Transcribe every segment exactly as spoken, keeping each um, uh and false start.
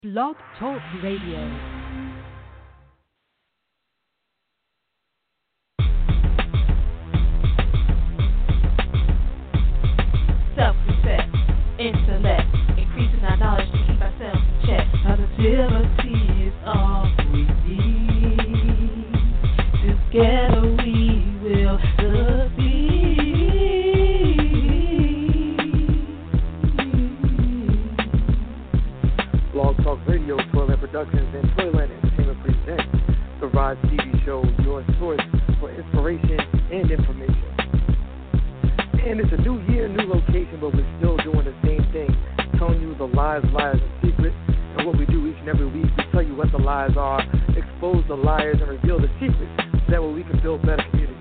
Blog Talk Radio. Self-respect, intellect, increasing our knowledge to keep ourselves in check. Positivity is all we need. Together we will succeed. Blog Talk Radio, Toyland Productions, and Toyland Entertainment present the Rise T V Show, your source for inspiration and information. And it's a new year, new location, but we're still doing the same thing, telling you the lies, liars, and secrets. And what we do each and every week, we tell you what the lies are, expose the liars, and reveal the secrets. That way we can build better communities.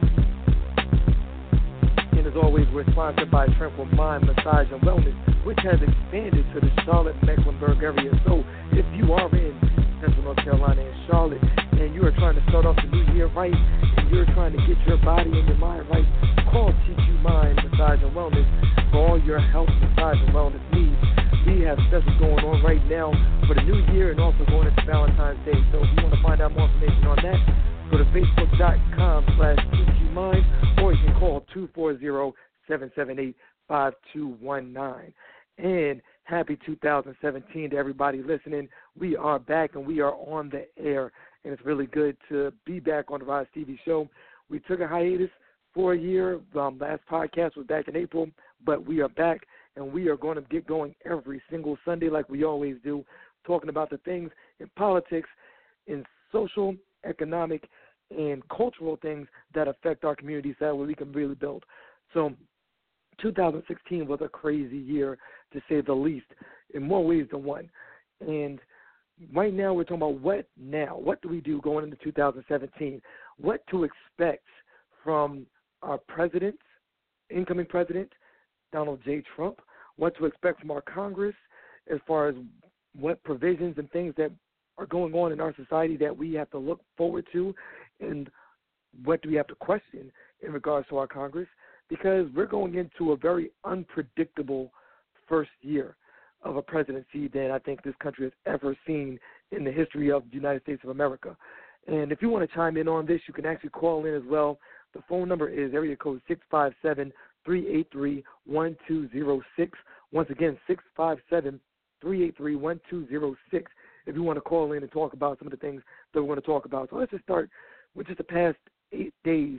And as always, we're sponsored by Tranquil Mind Massage and Wellness, which has expanded to the Charlotte-Mecklenburg area. So if you are in Central North Carolina and Charlotte, and you are trying to start off the new year right, and you're trying to get your body and your mind right, call T Q Mind Massage and Wellness for all your health, massage, and wellness needs. We have specials going on right now for the new year and also going into Valentine's Day. So if you want to find out more information on that, go to facebook.com slash TQMind, or you can call two four zero, seven seven eight, five two one nine. And happy two thousand seventeen to everybody listening. We are back and we are on the air, and it's really good to be back on the Rise T V Show. We took a hiatus for a year. Um, last podcast was back in April, but we are back, and we are going to get going every single Sunday like we always do, talking about the things in politics, in social, economic, and cultural things that affect our communities that way we can really build. So two thousand sixteen was a crazy year, to say the least, in more ways than one. And right now we're talking about what now? What do we do going into two thousand seventeen? What to expect from our president, incoming president, Donald J. Trump? What to expect from our Congress as far as what provisions and things that are going on in our society that we have to look forward to, and what do we have to question in regards to our Congress? Because we're going into a very unpredictable first year of a presidency that I think this country has ever seen in the history of the United States of America. And if you want to chime in on this, you can actually call in as well. The phone number is area code six five seven, three eight three, one two zero six. Once again, six five seven, three eight three, one two zero six. If you want to call in and talk about some of the things that we're going to talk about. So let's just start with just the past eight days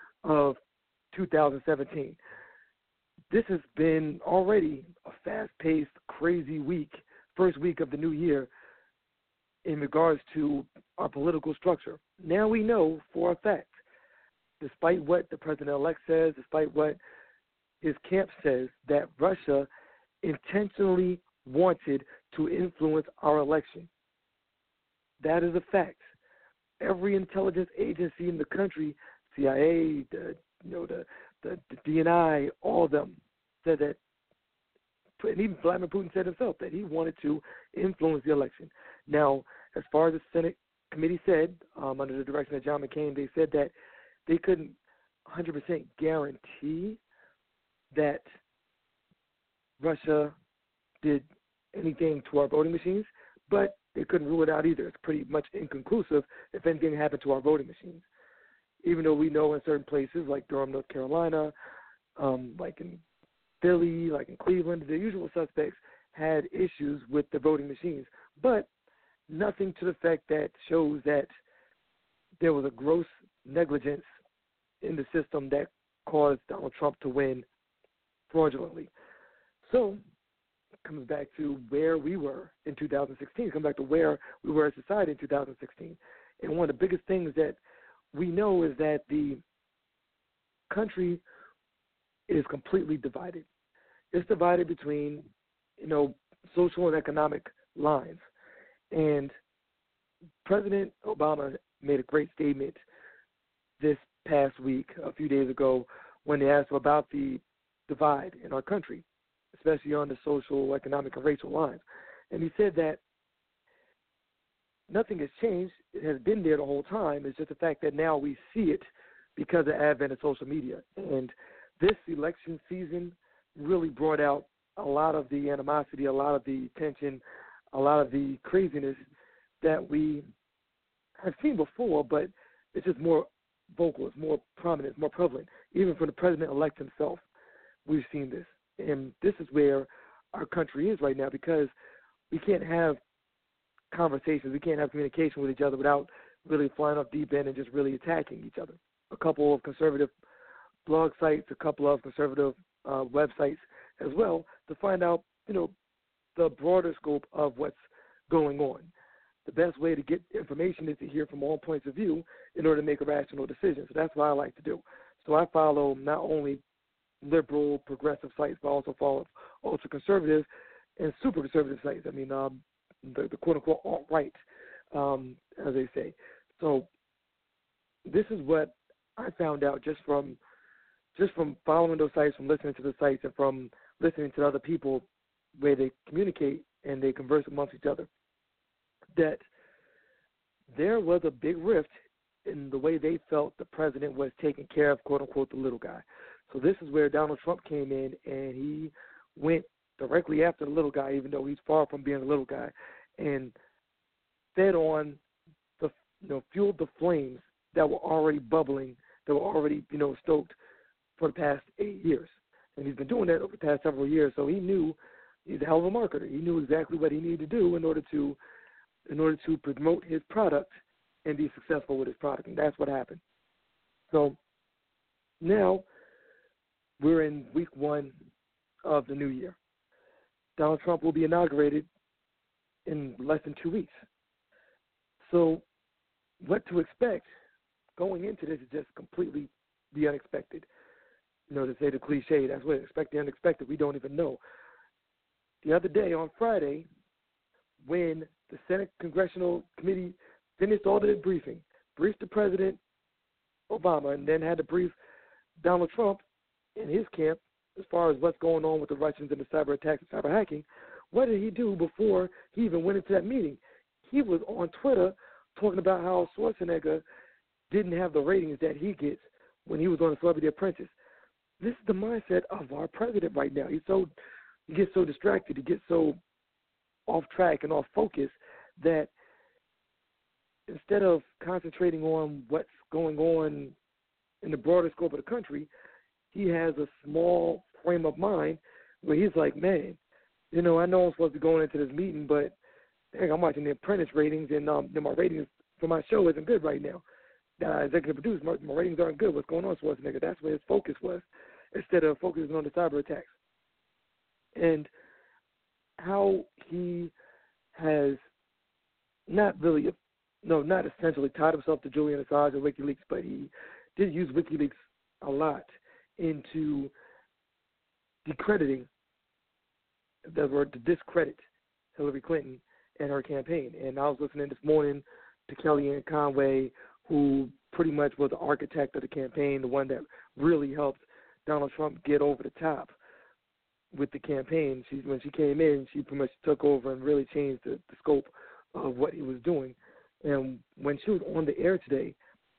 of two thousand seventeen. This has been already a fast-paced, crazy week, first week of the new year in regards to our political structure. Now we know for a fact, despite what the president-elect says, despite what his camp says, that Russia intentionally wanted to influence our election. That is a fact. Every intelligence agency in the country, C I A, the you know the, the the D N I, all of them said that, and even Vladimir Putin said himself that he wanted to influence the election. Now, as far as the Senate committee said, um, under the direction of John McCain, they said that they couldn't one hundred percent guarantee that Russia did anything to our voting machines, but they couldn't rule it out either. It's pretty much inconclusive if anything happened to our voting machines. Even though we know in certain places like Durham, North Carolina, um, like in Philly, like in Cleveland, the usual suspects had issues with the voting machines, but nothing to the effect that shows that there was a gross negligence in the system that caused Donald Trump to win fraudulently. So it comes back to where we were in two thousand sixteen. It comes back to where we were as a society in two thousand sixteen. And one of the biggest things that we know is that the country is completely divided. It's divided between, you know, social and economic lines. And President Obama made a great statement this past week, a few days ago, when they asked him about the divide in our country, especially on the social, economic, and racial lines. And he said that nothing has changed. It has been there the whole time. It's just the fact that now we see it because of the advent of social media. And this election season really brought out a lot of the animosity, a lot of the tension, a lot of the craziness that we have seen before, but it's just more vocal, it's more prominent, it's more prevalent. Even for the president-elect himself, we've seen this. And this is where our country is right now, because we can't have conversations, we can't have communication with each other without really flying off deep end and just really attacking each other. A couple of conservative blog sites, a couple of conservative uh, websites as well, to find out, you know, the broader scope of what's going on. The best way to get information is to hear from all points of view in order to make a rational decision. So that's what I like to do. So I follow not only liberal, progressive sites, but also follow ultra conservative and super conservative sites. I mean, um, the, the quote unquote alt right, um, as they say. So this is what I found out just from just from following those sites, from listening to the sites, and from listening to other people where they communicate and they converse amongst each other, that there was a big rift in the way they felt the president was taking care of, quote unquote, the little guy. So this is where Donald Trump came in, and he went directly after the little guy, even though he's far from being a little guy, and fed on the, you know, fueled the flames that were already bubbling, that were already, you know, stoked for the past eight years. And he's been doing that over the past several years, so he knew he's a hell of a marketer. He knew exactly what he needed to do in order to in order to promote his product and be successful with his product, and that's what happened. So now we're in week one of the new year. Donald Trump will be inaugurated in less than two weeks. So what to expect going into this is just completely the unexpected. You know, to say the cliche, that's what expect the unexpected. We don't even know. The other day on Friday, when the Senate Congressional Committee finished all their briefing, briefed the President Obama, and then had to brief Donald Trump and his camp as far as what's going on with the Russians and the cyber attacks and cyber hacking, what did he do before he even went into that meeting? He was on Twitter talking about how Schwarzenegger didn't have the ratings that he gets when he was on The Celebrity Apprentice. This is the mindset of our president right now. He's so he gets so distracted, he gets so off track and off focus that instead of concentrating on what's going on in the broader scope of the country, he has a small frame of mind where he's like, man, you know, I know I'm supposed to be going into this meeting, but dang, I'm watching the Apprentice ratings, and um, my ratings for my show isn't good right now. Uh, executive producer, my, my ratings aren't good. What's going on, Schwarzenegger? That's where his focus was, instead of focusing on the cyber attacks. And how he has not really, no, not essentially tied himself to Julian Assange or WikiLeaks, but he did use WikiLeaks a lot into decrediting, the word to discredit Hillary Clinton and her campaign. And I was listening this morning to Kellyanne Conway, who pretty much was the architect of the campaign, the one that really helped Donald Trump get over the top with the campaign. She, when she came in, she pretty much took over and really changed the, the scope of what he was doing. And when she was on the air today,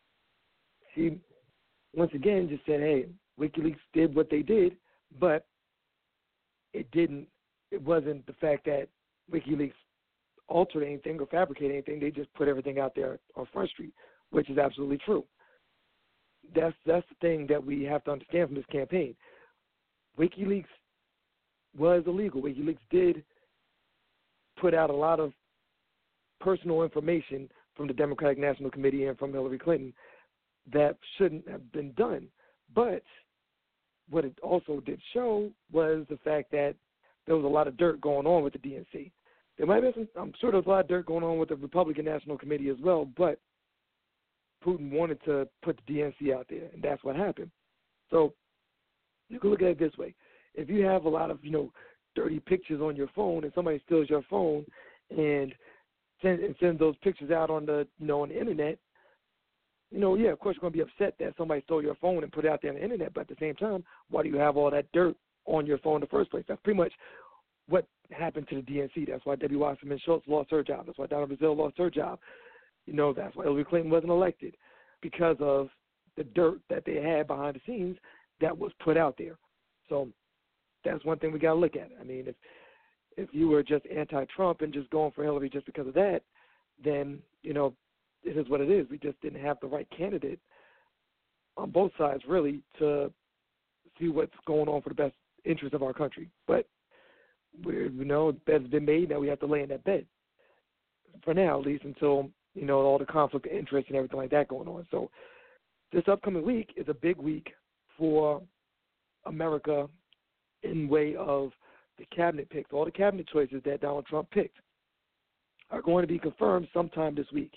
she once again just said, hey, WikiLeaks did what they did, but it didn't, it wasn't the fact that WikiLeaks altered anything or fabricated anything. They just put everything out there on Front Street, which is absolutely true. That's that's the thing that we have to understand from this campaign. WikiLeaks was illegal. WikiLeaks did put out a lot of personal information from the Democratic National Committee and from Hillary Clinton that shouldn't have been done. But what it also did show was the fact that there was a lot of dirt going on with the D N C. There might be some, I'm sure there was a lot of dirt going on with the Republican National Committee as well, but Putin wanted to put the D N C out there, and that's what happened. So you can look at it this way. If you have a lot of, you know, dirty pictures on your phone and somebody steals your phone and sends and sends those pictures out on the, you know, on the internet, you know, yeah, of course you're going to be upset that somebody stole your phone and put it out there on the internet, but at the same time, why do you have all that dirt on your phone in the first place? That's pretty much what happened to the D N C. That's why Debbie Wasserman Schultz lost her job. That's why Donna Brazile lost her job. You know, that's why Hillary Clinton wasn't elected, because of the dirt that they had behind the scenes that was put out there. So that's one thing we got to look at. I mean, if if you were just anti-Trump and just going for Hillary just because of that, then, you know, it is what it is. We just didn't have the right candidate on both sides, really, to see what's going on for the best interest of our country. But, we you know, bed's been made. Now we have to lay in that bed, for now at least, until, you know, all the conflict of interest and everything like that going on. So this upcoming week is a big week for America in way of the cabinet picks. All the cabinet choices that Donald Trump picked are going to be confirmed sometime this week.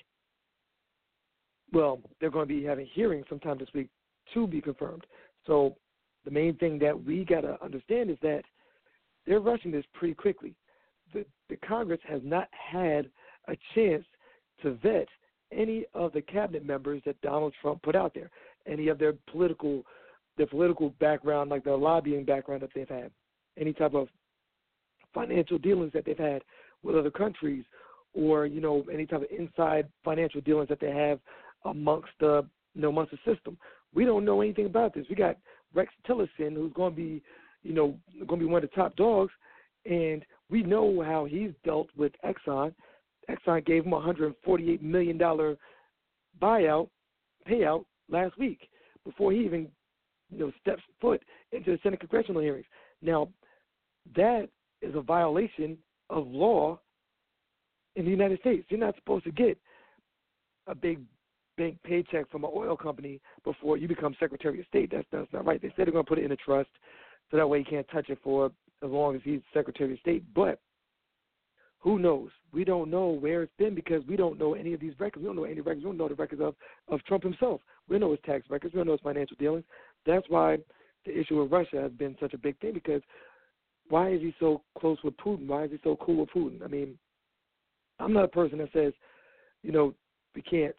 Well, they're going to be having hearings sometime this week to be confirmed. So the main thing that we got to understand is that they're rushing this pretty quickly. The, the Congress has not had a chance to vet any of the cabinet members that Donald Trump put out there, any of their political their political background, like their lobbying background that they've had, any type of financial dealings that they've had with other countries, or, you know, any type of inside financial dealings that they have amongst the, you know, amongst the system. We don't know anything about this. We got Rex Tillerson, who's going to be, you know, going to be one of the top dogs, and we know how he's dealt with Exxon. Exxon gave him a one hundred forty-eight million dollars buyout, payout last week before he even, you know, steps foot into the Senate congressional hearings. Now, that is a violation of law in the United States. You're not supposed to get a big bank paycheck from an oil company before you become Secretary of State. That's, that's not right. They said they're going to put it in a trust so that way he can't touch it for as long as he's Secretary of State. But who knows? We don't know where it's been because we don't know any of these records. We don't know any records. We don't know the records of, of Trump himself. We don't know his tax records. We don't know his financial dealings. That's why the issue with Russia has been such a big thing, because why is he so close with Putin? Why is he so cool with Putin? I mean, I'm not a person that says, you know, we can't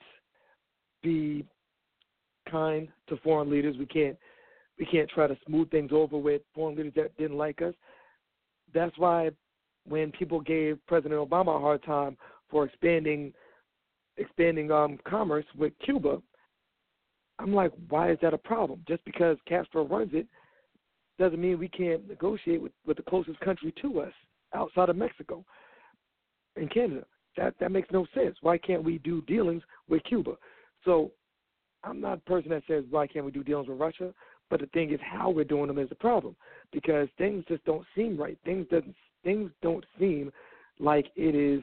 be kind to foreign leaders. We can't we can't try to smooth things over with foreign leaders that didn't like us. That's why when people gave President Obama a hard time for expanding expanding um, commerce with Cuba, I'm like, why is that a problem? Just because Castro runs it doesn't mean we can't negotiate with, with the closest country to us outside of Mexico and Canada. That that makes no sense. Why can't we do dealings with Cuba? So I'm not a person that says, why can't we do dealings with Russia? But the thing is, how we're doing them is the problem, because things just don't seem right. Things doesn't things don't seem like it is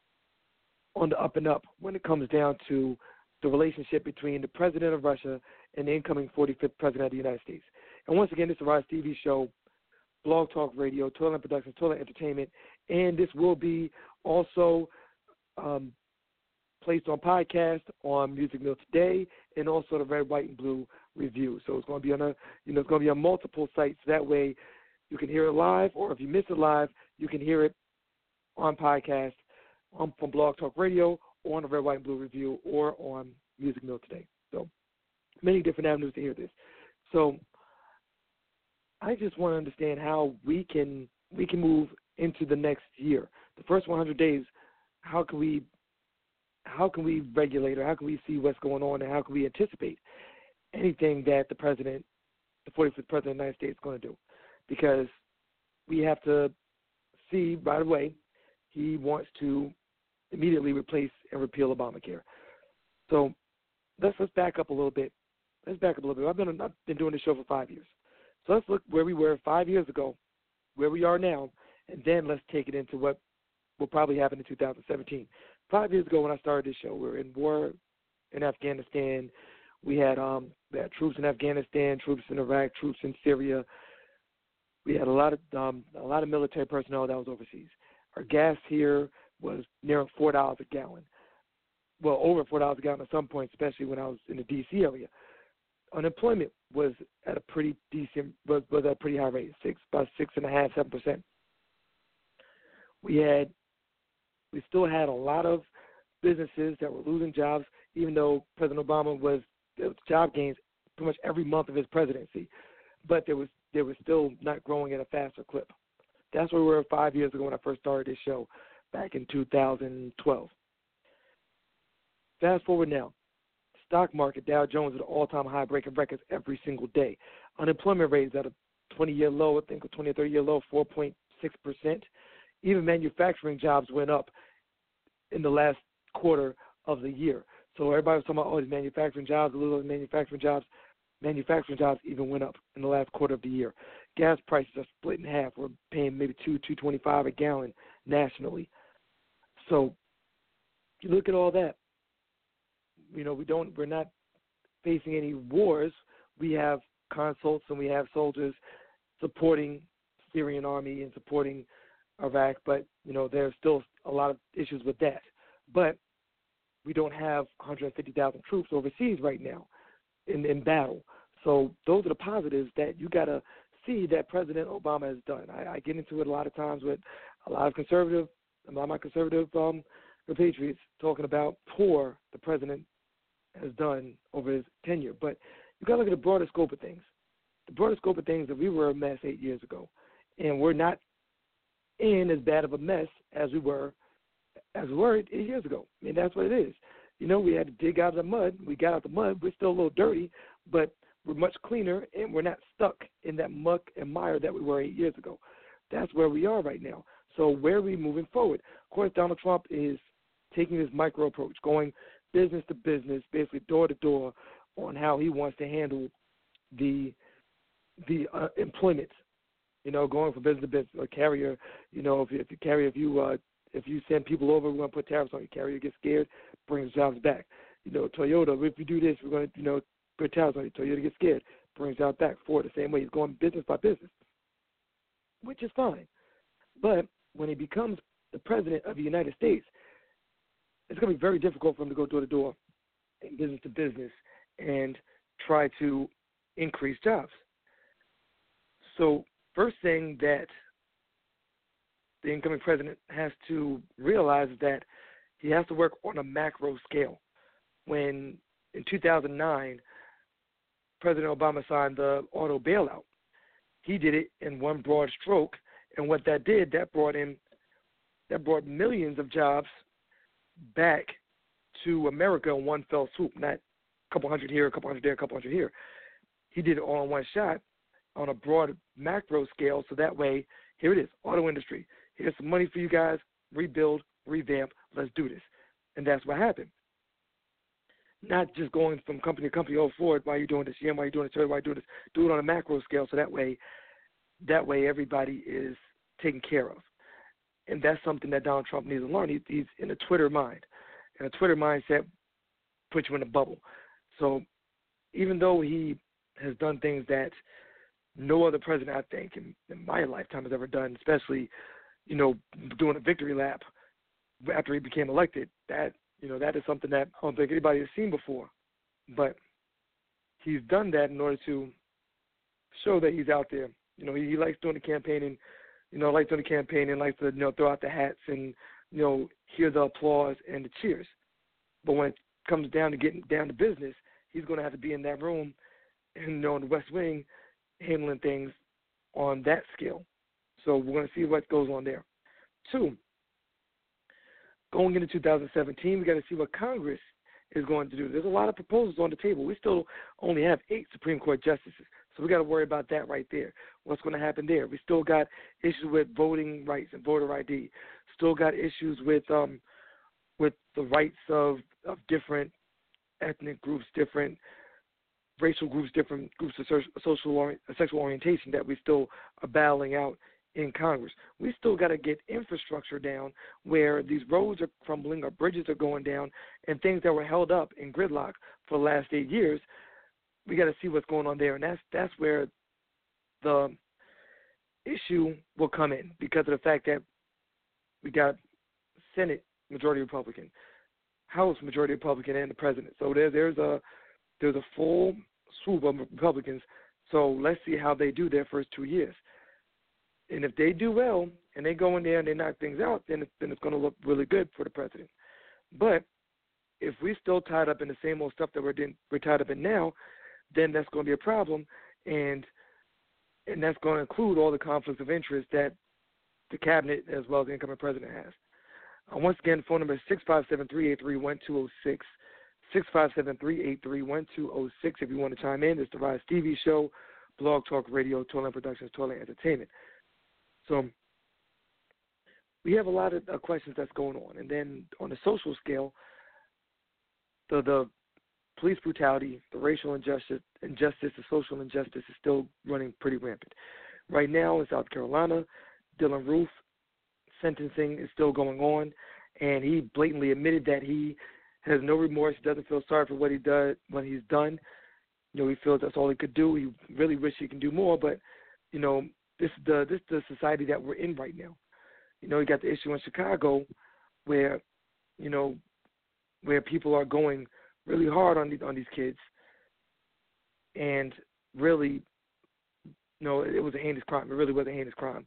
on the up and up when it comes down to the relationship between the president of Russia and the incoming forty-fifth president of the United States. And once again, this is a Rise T V show, Blog Talk Radio, Toilet Productions, Toilet Entertainment, and this will be also um, placed on podcast on Music Mill Today, and also the Red, White, and Blue Review. So it's going to be on a, you know, it's going to be on multiple sites. That way, you can hear it live, or if you miss it live, you can hear it on podcast, on from Blog Talk Radio, or on the Red, White, and Blue Review, or on Music Mill Today. So many different avenues to hear this. So I just want to understand how we can we can move into the next year. The first one hundred days, how can we how can we regulate, or how can we see what's going on, and how can we anticipate anything that the president, the forty-fifth president of the United States, is going to do? Because we have to see right away he wants to immediately replace and repeal Obamacare. So let's let's back up a little bit. Let's back up a little bit. I've been I've been doing this show for five years. So let's look where we were five years ago, where we are now, and then let's take it into what will probably happen in two thousand seventeen. Five years ago when I started this show, we were in war in Afghanistan. We had um we had troops in Afghanistan, troops in Iraq, troops in Syria. We had a lot of um, a lot of military personnel that was overseas. Our gas here was near four dollars a gallon. Well, over four dollars a gallon at some point, especially when I was in the D C area. Unemployment was at a pretty decent was, was at a pretty high rate, six about six and a half, seven percent. We had we still had a lot of businesses that were losing jobs, even though President Obama was there was job gains pretty much every month of his presidency, but there was they were still not growing at a faster clip. That's where we were five years ago when I first started this show back in two thousand twelve. Fast forward now. Stock market, Dow Jones at an all-time high, breaking records every single day. Unemployment rate is at a twenty-year low, I think a twenty or thirty-year low, four point six percent. even manufacturing jobs went up in the last quarter of the year. So everybody was talking about, oh, these manufacturing jobs, a little manufacturing jobs. Manufacturing jobs even went up in the last quarter of the year. Gas prices are split in half. We're paying maybe two, two twenty-five a gallon nationally. So you look at all that. You know, we don't. We're not facing any wars. We have consults and we have soldiers supporting Syrian army and supporting Iraq. But you know, there's still a lot of issues with that. But we don't have one hundred fifty thousand troops overseas right now in, in battle. So those are the positives that you got to see that President Obama has done. I, I get into it a lot of times with a lot of conservative, a lot of my conservative um, compatriots talking about poor the president has done over his tenure. But you got to look at the broader scope of things. The broader scope of things that we were a mess eight years ago, and we're not in as bad of a mess as we were as we were eight years ago. I mean, that's what it is. You know, we had to dig out of the mud. We got out the mud. We're still a little dirty, but we're much cleaner, and we're not stuck in that muck and mire that we were eight years ago. That's where we are right now. So where are we moving forward? Of course, Donald Trump is taking this micro approach, going business to business, basically door to door, on how he wants to handle the the uh, employment. You know, going from business to business. A carrier, you know, if, if you carry, if you uh, if you send people over, we're going to put tariffs on you. Carrier gets scared, brings jobs back. You know, Toyota, if you do this, we're going to, you know, put tariffs on you. Toyota gets scared, brings jobs back. Ford the same way. He's going business by business, which is fine. But when he becomes the president of the United States, it's going to be very difficult for him to go door to door and business to business and try to increase jobs. So first thing that the incoming president has to realize is that he has to work on a macro scale. When in two thousand nine, President Obama signed the auto bailout, he did it in one broad stroke, and what that did, that brought in, that brought millions of jobs back to America in one fell swoop, not a couple hundred here, a couple hundred there, a couple hundred here. He did it all in one shot on a broad macro scale, so that way, here it is, auto industry. Here's some money for you guys, rebuild, revamp, let's do this. And that's what happened. Not just going from company to company, oh, Ford, why are you doing this? Yeah, why are you doing this? Why are you doing this? Do it on a macro scale, so that way, that way everybody is taken care of. And that's something that Donald Trump needs to learn. He, he's in a Twitter mind. And a Twitter mindset puts you in a bubble. So even though he has done things that no other president, I think, in, in my lifetime has ever done, especially, you know, doing a victory lap after he became elected, that, you know, that is something that I don't think anybody has seen before. But he's done that in order to show that he's out there. You know, he, he likes doing the campaigning, you know, likes doing the campaign and likes to, you know, throw out the hats and, you know, hear the applause and the cheers. But when it comes down to getting down to business, he's going to have to be in that room and, you know, in the West Wing, handling things on that scale. So we're going to see what goes on there. Two, going into two thousand seventeen, we got to see what Congress is going to do. There's a lot of proposals on the table. We still only have eight Supreme Court justices, so we got to worry about that right there. What's going to happen there? We still got issues with voting rights and voter I D. Still got issues with um with the rights of, of different ethnic groups, different racial groups, different groups of social or, sexual orientation that we still are battling out in Congress. We still got to get infrastructure down where these roads are crumbling or bridges are going down and things that were held up in gridlock for the last eight years. We got to see what's going on there, and that's that's where the issue will come in because of the fact that we got Senate majority Republican, House majority Republican, and the president. So there, there's a there's a full swoop of Republicans. So let's see how they do their first two years. And if they do well and they go in there and they knock things out, then it's, then it's going to look really good for the president. But if we're still tied up in the same old stuff that we're, in, we're tied up in now, then that's going to be a problem, and and that's going to include all the conflicts of interest that the cabinet as well as the incoming president has. Uh, once again, phone number is six five seven, three eight three, one two zero six, six five seven, three eight three, one two zero six if you want to chime in. It's the Rise T V show, Blog Talk Radio, Toyland Productions, Toyland Entertainment. So we have a lot of uh, questions that's going on. And then on the social scale, the the police brutality, the racial injustice, injustice, the social injustice is still running pretty rampant. Right now in South Carolina, Dylan Roof sentencing is still going on, and he blatantly admitted that he has no remorse, doesn't feel sorry for what he does, what he's done. You know, he feels that's all he could do. He really wishes he can do more, but you know, this is the this is the society that we're in right now. You know, you got the issue in Chicago where, you know, where people are going really hard on these on these kids, and really, you know, it was a heinous crime. It really was a heinous crime.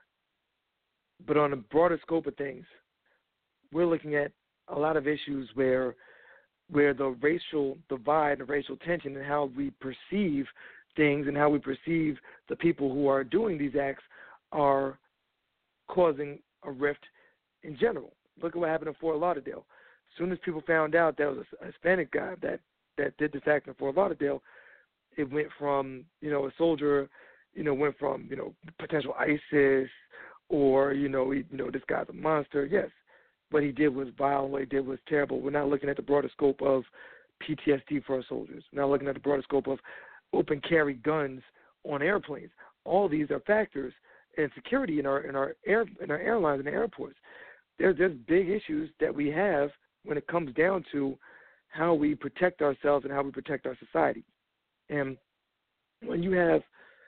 But on a broader scope of things, we're looking at a lot of issues where where the racial divide and racial tension and how we perceive things and how we perceive the people who are doing these acts are causing a rift in general. Look at what happened in Fort Lauderdale. As soon as people found out that was a Hispanic guy that, that did this act in Fort Lauderdale, it went from, you know, a soldier, you know, went from, you know, potential ISIS or, you know, he, you know, this guy's a monster. Yes, what he did was vile. What he did was terrible. We're not looking at the broader scope of P T S D for our soldiers. We're not looking at the broader scope of open carry guns on airplanes. All these are factors in security in our in our air in our airlines and the airports. There's there's big issues that we have when it comes down to how we protect ourselves and how we protect our society. And when you have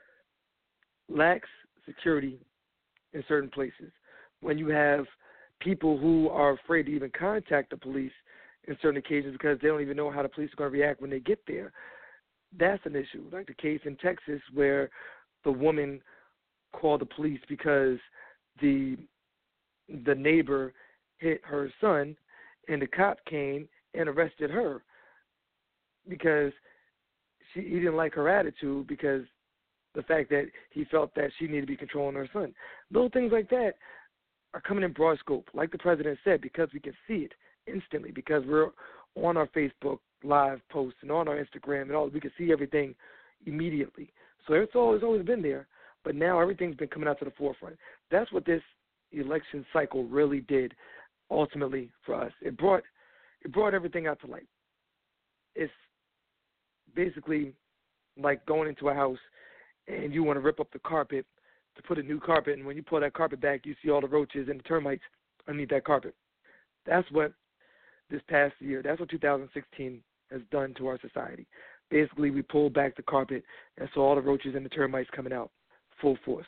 lax security in certain places, when you have people who are afraid to even contact the police in certain occasions because they don't even know how the police are going to react when they get there, that's an issue. Like the case in Texas where the woman called the police because the the neighbor hit her son, and the cop came and arrested her because she he didn't like her attitude, because the fact that he felt that she needed to be controlling her son. Little things like that are coming in broad scope, like the president said, because we can see it instantly, because we're on our Facebook live posts and on our Instagram and all, we can see everything immediately. So it's always always been there, but now everything's been coming out to the forefront. That's what this election cycle really did ultimately for us. It brought it brought everything out to light. It's basically like going into a house and you want to rip up the carpet to put a new carpet, and when you pull that carpet back, you see all the roaches and the termites underneath that carpet. That's what this past year, that's what two thousand sixteen has done to our society. Basically, we pulled back the carpet and saw all the roaches and the termites coming out full force.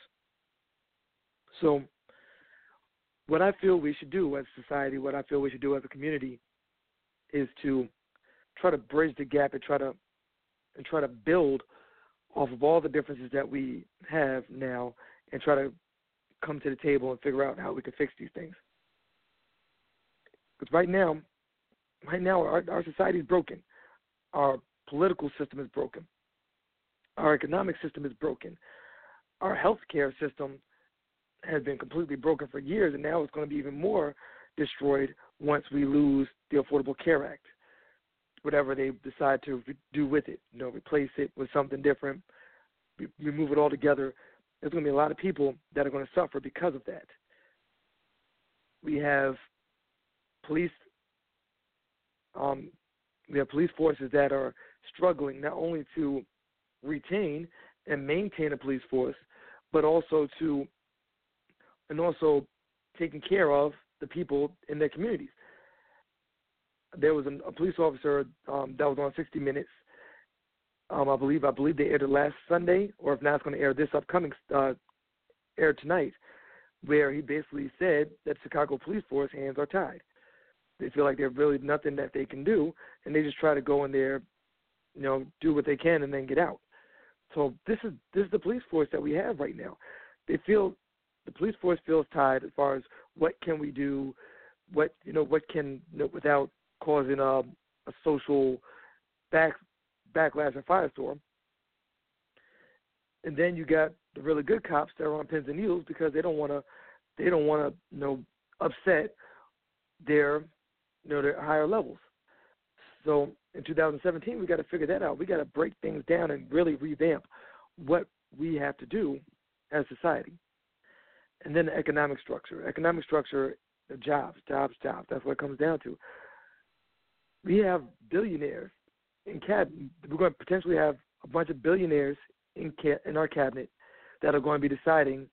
So what I feel we should do as a society, what I feel we should do as a community, is to try to bridge the gap and try to and try to build off of all the differences that we have now and try to come to the table and figure out how we can fix these things. Because right now, right now our, our society is broken. Our political system is broken. Our economic system is broken. Our healthcare system has been completely broken for years, and now it's going to be even more destroyed once we lose the Affordable Care Act, whatever they decide to do with it. You know, replace it with something different, remove it altogether. There's going to be a lot of people that are going to suffer because of that. We have police, um, we have police forces that are struggling not only to retain and maintain a police force, but also to, and also taking care of the people in their communities. There was an, a police officer um, that was on sixty minutes. Um, I believe I believe they aired it last Sunday, or if not, it's going to air this upcoming uh, air tonight, where he basically said that Chicago police force hands are tied. They feel like there's really nothing that they can do, and they just try to go in there, you know, do what they can and then get out. So this is this is the police force that we have right now. They feel the police force feels tied as far as what can we do, what you know, what can you know, without causing a, a social back backlash or firestorm. And then you got the really good cops that are on pins and needles because they don't want to they don't want to you know upset their you know their higher levels. So in two thousand seventeen, we got to figure that out. We got to break things down and really revamp what we have to do as a society. And then the economic structure. Economic structure, the jobs, jobs, jobs. That's what it comes down to. We have billionaires in cabinet. We're going to potentially have a bunch of billionaires in ca- in our cabinet that are going to be deciding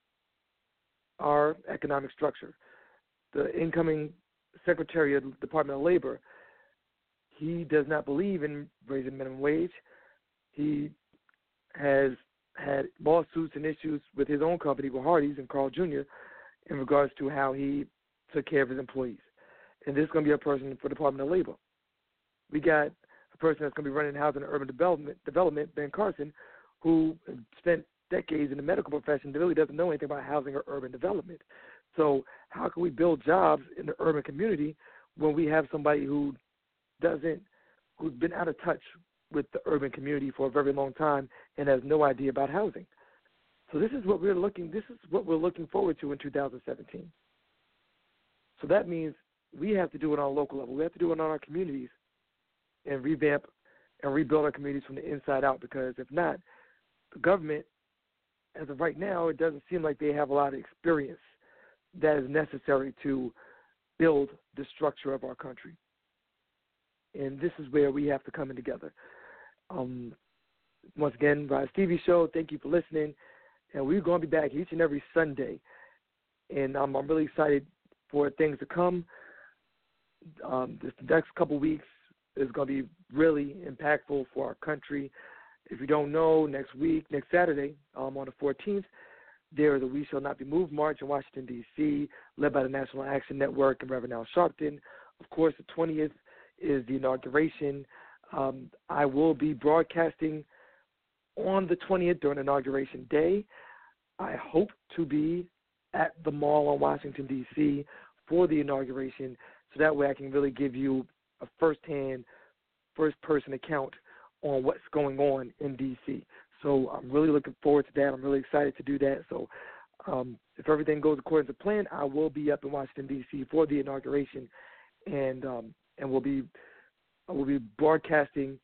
our economic structure. The incoming Secretary of the Department of Labor, he does not believe in raising minimum wage. He has had lawsuits and issues with his own company, with Hardee's and Carl Junior, in regards to how he took care of his employees. And this is going to be a person for the Department of Labor. We got a person that's going to be running housing and urban development, development, Ben Carson, who spent decades in the medical profession that really doesn't know anything about housing or urban development. So how can we build jobs in the urban community when we have somebody who doesn't, who's been out of touch with the urban community for a very long time and has no idea about housing? So this is what we're looking, this is what we're looking forward to in two thousand seventeen. So that means we have to do it on a local level. We have to do it on our communities and revamp and rebuild our communities from the inside out, because if not, the government, as of right now, it doesn't seem like they have a lot of experience that is necessary to build the structure of our country. And this is where we have to come in together. Um, once again, Rod Stevie Show, thank you for listening. And we're going to be back each and every Sunday. And um, I'm really excited for things to come. Um, this next couple weeks is going to be really impactful for our country. If you don't know, next week, next Saturday, um, on the fourteenth, there is a We Shall Not Be Moved march in Washington, D C, led by the National Action Network and Reverend Al Sharpton. Of course, the twentieth is the inauguration. Um, I will be broadcasting on the twentieth during Inauguration Day. I hope to be at the mall in Washington, D C for the inauguration, so that way I can really give you a first-hand, first-person account on what's going on in D C. So I'm really looking forward to that. I'm really excited to do that. So um, if everything goes according to plan, I will be up in Washington, D C for the inauguration, and um, and we'll be I will be broadcasting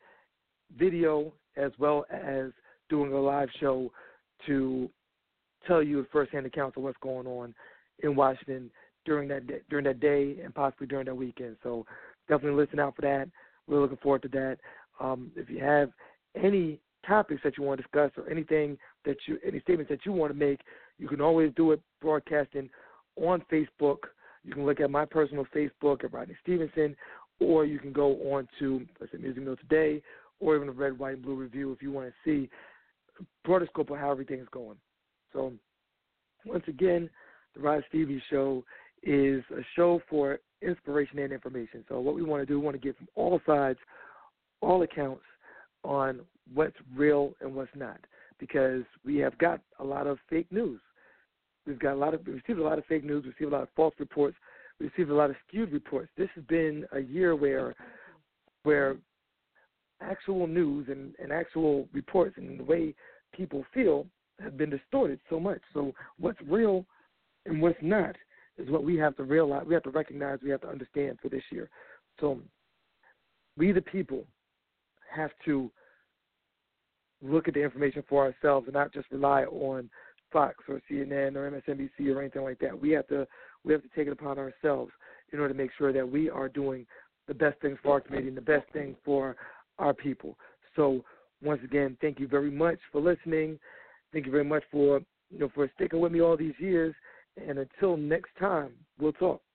video as well as doing a live show to tell you a first-hand account of what's going on in Washington during that day, during that day and possibly during that weekend. So definitely listen out for that. We're looking forward to that. Um, if you have any topics that you want to discuss or anything that you, any statements that you want to make, you can always do it broadcasting on Facebook. You can look at my personal Facebook at Rodney Stevenson, or you can go on to, let's say, Music Mill Today, or even the Red, White, and Blue Review if you want to see a broader scope of how everything's going. So, once again, the Rod Stevie Show is a show for inspiration and information. So what we want to do, we want to get from all sides, all accounts on what's real and what's not, because we have got a lot of fake news. We've got a lot of, we received a lot of fake news, we received a lot of false reports, we received a lot of skewed reports. This has been a year where where actual news and, and actual reports and the way people feel have been distorted so much. So what's real and what's not is what we have to realize, we have to recognize, we have to understand for this year. So we the people have to look at the information for ourselves and not just rely on Fox or C N N or M S N B C or anything like that. We have to we have to take it upon ourselves in order to make sure that we are doing the best things for our community and the best thing for our people. So once again, thank you very much for listening. Thank you very much for you know for sticking with me all these years. And until next time, we'll talk.